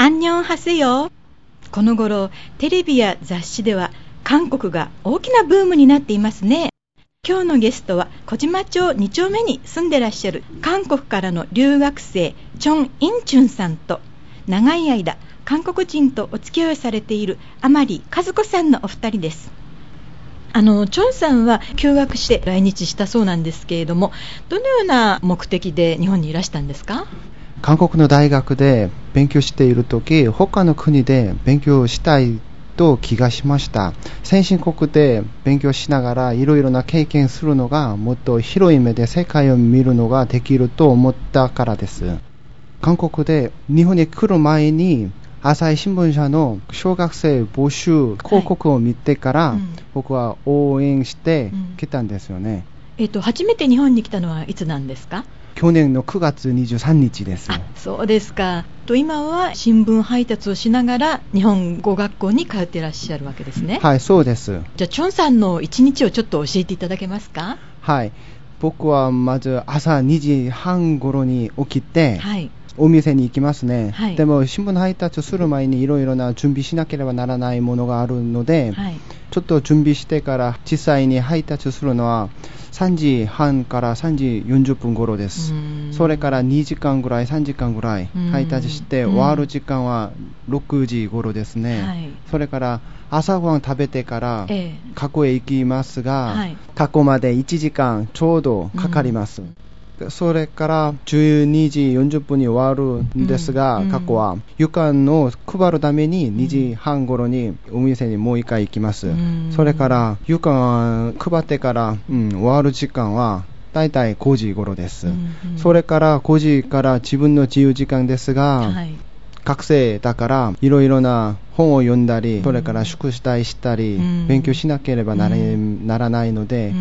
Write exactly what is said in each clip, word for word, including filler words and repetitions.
ンニョンハセヨ。この頃テレビや雑誌では韓国が大きなブームになっていますね。今日のゲストは小島町に丁目に住んでらっしゃる韓国からの留学生チョン・インチュンさんと、長い間韓国人とお付き合いをされている甘利和子さんのお二人です。あのチョンさんは休学して来日したそうなんですけれども、どのような目的で日本にいらしたんですか？ 韓国の大学で勉強しているとき、他の国で勉強したいと気がしました。先進国で勉強しながらいろいろな経験するのが、もっと広い目で世界を見るのができると思ったからです。韓国で日本に来る前に朝日新聞社の小学生募集広告を見てから、はい、うん、僕は応援して来たんですよね。 うん、えっと、初めて日本に来たのはいつなんですか？ 去年のくがつにじゅうさんにちです。 あ、そうですか。と今は新聞配達をしながら日本語学校に通っていらっしゃるわけですね。 はい、そうです。 じゃあチョンさんの一日をちょっと教えていただけますか？ はい、僕はまず朝にじはん頃に起きて、はい、お店に行きますね。はい、でも新聞配達する前にいろいろな準備しなければならないものがあるので、はい、ちょっと準備してから実際に配達するのはさんじはんからさんじよんじゅっぷん頃です。それからにじかんぐらいさんじかんぐらい配達して終わる時間はろくじ頃ですね。はい、それから朝ごはん食べてから過去へ行きますが、はい、過去までいちじかんちょうどかかります。それからじゅうにじよんじゅっぷんに終わるんですが、うん、過去は床を配るためににじはん頃にお店にもう一回行きます。うん、それから床配ってから、うん、終わる時間はだいたいごじ頃です。うんうん、それからごじから自分の自由時間ですが、はい、学生だからいろいろな本を読んだり、うん、それから宿題したり、うん、勉強しなければなれ、うん、ならないので、うん、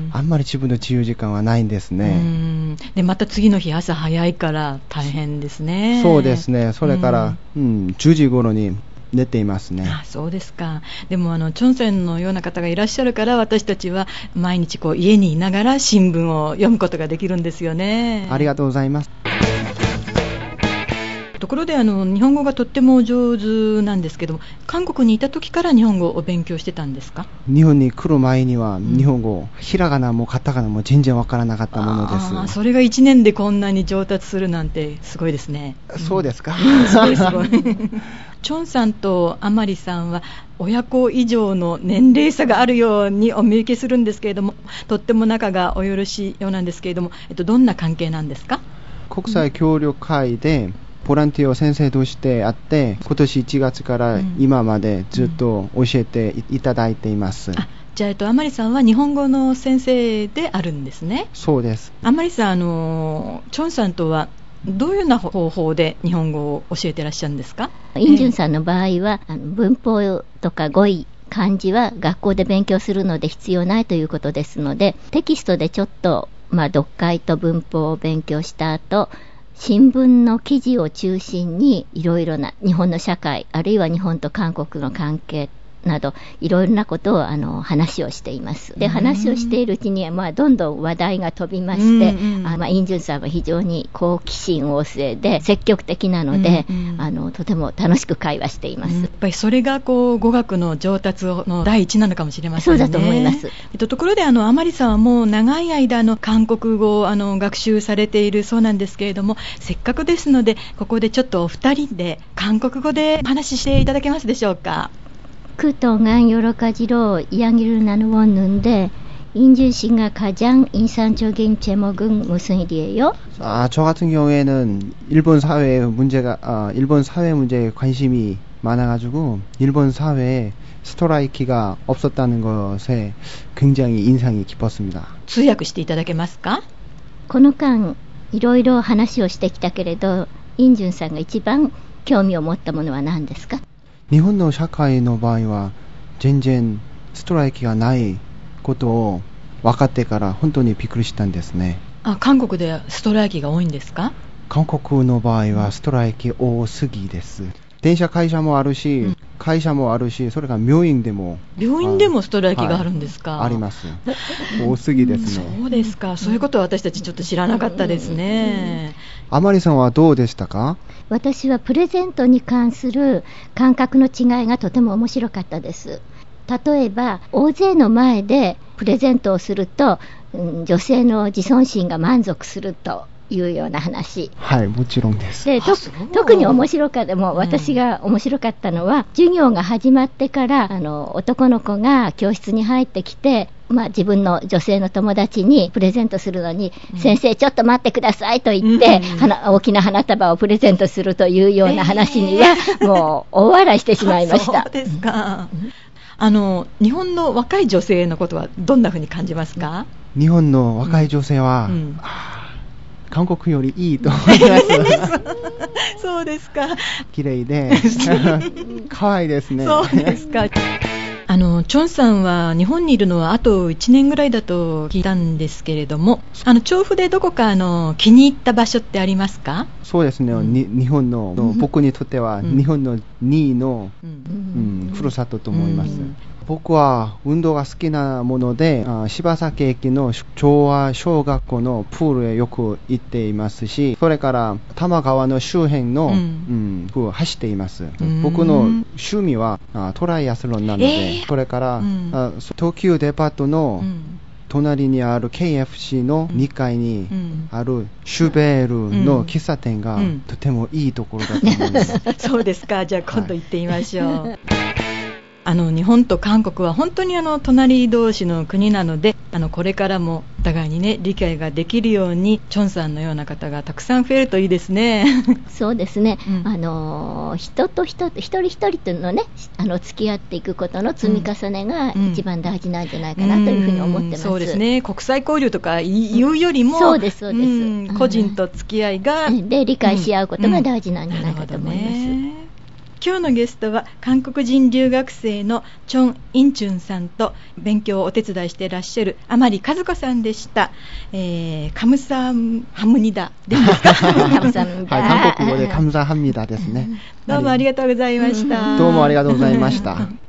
あんまり自分の自由時間はないんですね。うん、 でまた次の日朝早いから大変ですね。 そうですね。それから、うんうん、じゅうじ頃に寝ていますね。 あ、そうですか。でもあのチョンセンのような方がいらっしゃるから、私たちは毎日こう家にいながら新聞を読むことができるんですよね。 ありがとうございます。 ところであの日本語がとっても上手なんですけども、韓国にいた時から日本語を勉強してたんですか？ 日本に来る前には日本語、うん、ひらがなもカタカナも全然わからなかったものです。 あ、それがいちねんでこんなに上達するなんてすごいですね。 そうですか。 うん、すごいすごい。チョンさんとアマリさんは親子以上の年齢差があるようにお見受けするんですけれども、とっても仲がおよろしいようなんですけれども、えっと、どんな関係なんですか？ 国際協力会で、うんボランティアを先生としてあって、今年いちがつから今までずっと教えていただいています。うんうん、あ、 じゃあ、えっと、甘利さんは日本語の先生であるんですね。 そうです。 甘利さん、あのチョンさんとはどういうような方法で日本語を教えていらっしゃるんですか？ インジュンさんの場合は、あの文法とか語彙漢字は学校で勉強するので必要ないということですので、テキストでちょっと、まあ、読解と文法を勉強した後、新聞の記事を中心にいろいろな日本の社会、あるいは日本と韓国の関係などいろいろなことをあの話をしています。で、話をしているうちに、まあ、どんどん話題が飛びまして、うんうん、あまあ、インジュンさんは非常に好奇心旺盛で積極的なので、うんうん、あのとても楽しく会話しています。 うん、やっぱりそれがこう語学の上達の第一なのかもしれませんね。 そうだと思います。 えっと、ところであの甘利さんはもう長い間の韓国語をあの学習されているそうなんですけれども、せっかくですのでここでちょっとお二人で韓国語でお話ししていただけますでしょうか？ 그동안 여러 가지로 이야기를 나누었는데 인준 씨가 가장 인상적인 제목은 무슨 일이에요? 아, 저 같은 경우에는 일본 사회 문제가 아, 일본 사회 문제에 관심이 많아가지고 일본 사회에 스트라이키가 없었다는 것에 굉장히 인상이 깊었습니다. 通訳していただけますか？ この間いろいろ話をしてきたけれど、インジュンさんが一番興味を持ったものは何ですか？ 日本の社会の場合は全然ストライキがないことを分かってから本当にびっくりしたんですね。 あ、韓国でストライキが多いんですか？ 韓国の場合はストライキ多すぎです。電車会社もあるし、うん、会社もあるし、それから病院でも病院でもストライキがあるんですか？ はい、あります。多すぎですね。 そうですか。そういうことは私たちちょっと知らなかったですね。 あまりさんはどうでしたか？ 私はプレゼントに関する感覚の違いがとても面白かったです。例えば大勢の前でプレゼントをすると、うん、女性の自尊心が満足するというような話。 はい、もちろんです。 でと特に面白かった、もう私が面白かったのは、うん、授業が始まってからあの男の子が教室に入ってきて、まあ、自分の女性の友達にプレゼントするのに、うん、先生ちょっと待ってくださいと言って、うん、花大きな花束をプレゼントするというような話には、えー、もう大笑いしてしまいました。 そうですか。あの日本の若い女性のことはどんなふうに感じますか？ 日本の若い女性は、うんうん、韓国よりいいと思いますそうですか。 綺麗で可愛いですね。 そうですか。あのチョンさんは日本にいるのはあといちねんぐらいだと聞いたんですけれども、あの調布でどこかあの気に入った場所ってありますか？ そうですね、うん、に日本の、うん、僕にとっては、うん、日本のにいの、うんうん、ふるさとと思います、うん、僕は運動が好きなもので、柴崎駅の調和小学校のプールへよく行っていますし、それから多摩川の周辺の、うんうん、走っています、うん、僕の趣味はトライアスロンなので、えー、それから、うん、東急デパートの、うん隣にある ケーエフシー のにかいにあるシュベールの喫茶店がとてもいいところだと思います、 うんうん、そうですか。じゃあ今度行ってみましょう、はい、あの日本と韓国は本当にあの隣同士の国なので、あのこれからもお互いにね理解ができるようにチョンさんのような方がたくさん増えるといいですね。 そうですね、うん、あの人と人と一人一人とのねあの付き合っていくことの積み重ねが一番大事なんじゃないかなというふうに思ってます、 うんうん、そうですね。国際交流とかいうよりも、うん、 そうですそうです、うん、個人と付き合いが、うん、 で理解し合うことが大事なんじゃないかと思います、うんうん、 今日のゲストは韓国人留学生のチョン・インチュンさんと勉強をお手伝いしていらっしゃる甘利和子さんでした。えー、カムサハムニダでいいですか？ カムサハムニダ、はい、韓国語でカムサハムニダですね。 どうもありがとうございました。 どうもありがとうございました。